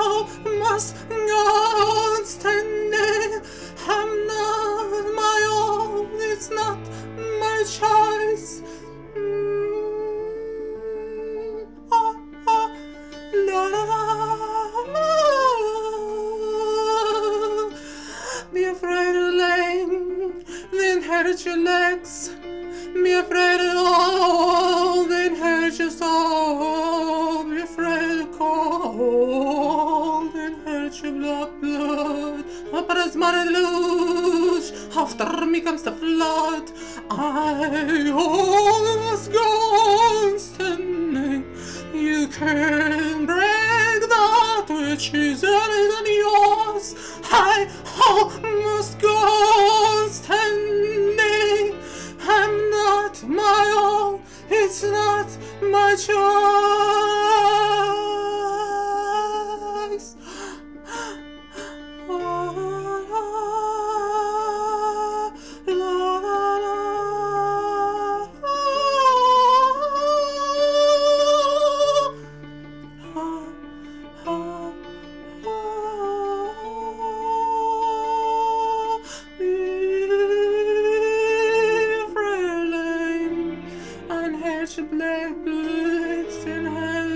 must go on standing. I'm not my own, it's not my choice. La la la. Be afraid of lame, then hurt your legs. Be afraid of all, then hurt your soul. Be afraid of cold, then hurt your blood. Upper as mother luge, after me comes the flood. I almost go on standing. You can break that which is than yours. I almost go on standing. I'm not my own, it's not my choice. Black boots and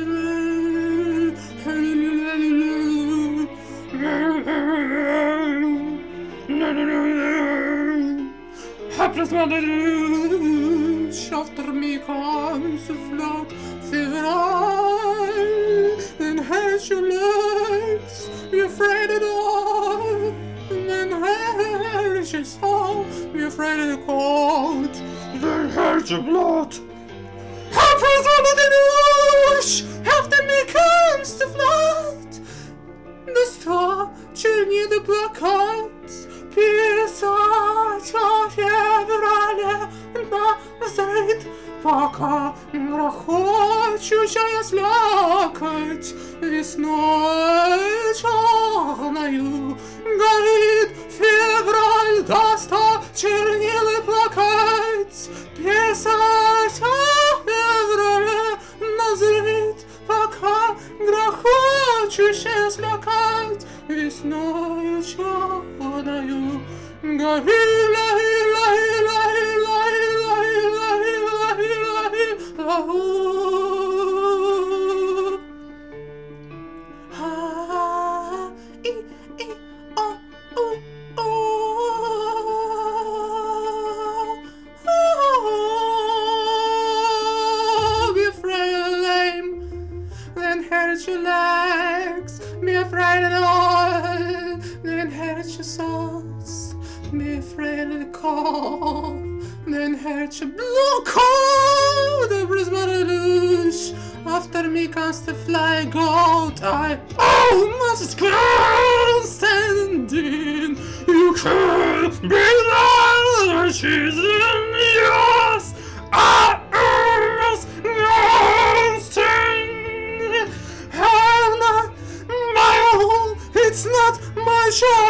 helpless mother luge. After me comes the flood, febrile, then hurt your legs. Be afraid of all, then hurt your soul. Be afraid of the cold, then hurt your blood. Helpless mother luge. After me comes the flood, the structure near the blockades. Писать о феврале назад, пока грохочущая слякоть весной черною горит. Февраль даст чернилы плакать, писать о феврале назад, пока грохочущая слякоть весною черною горит. Be afraid of lame, then hurt your legs. Be afraid of all, then hurt your souls. Be afraid of the cold, then hurt your blue cold. The prismatic luge. After me comes the fly goat. I almost can't standing. You can't be there, she's in yours. I almost can't standing. I'm not my own, it's not my choice.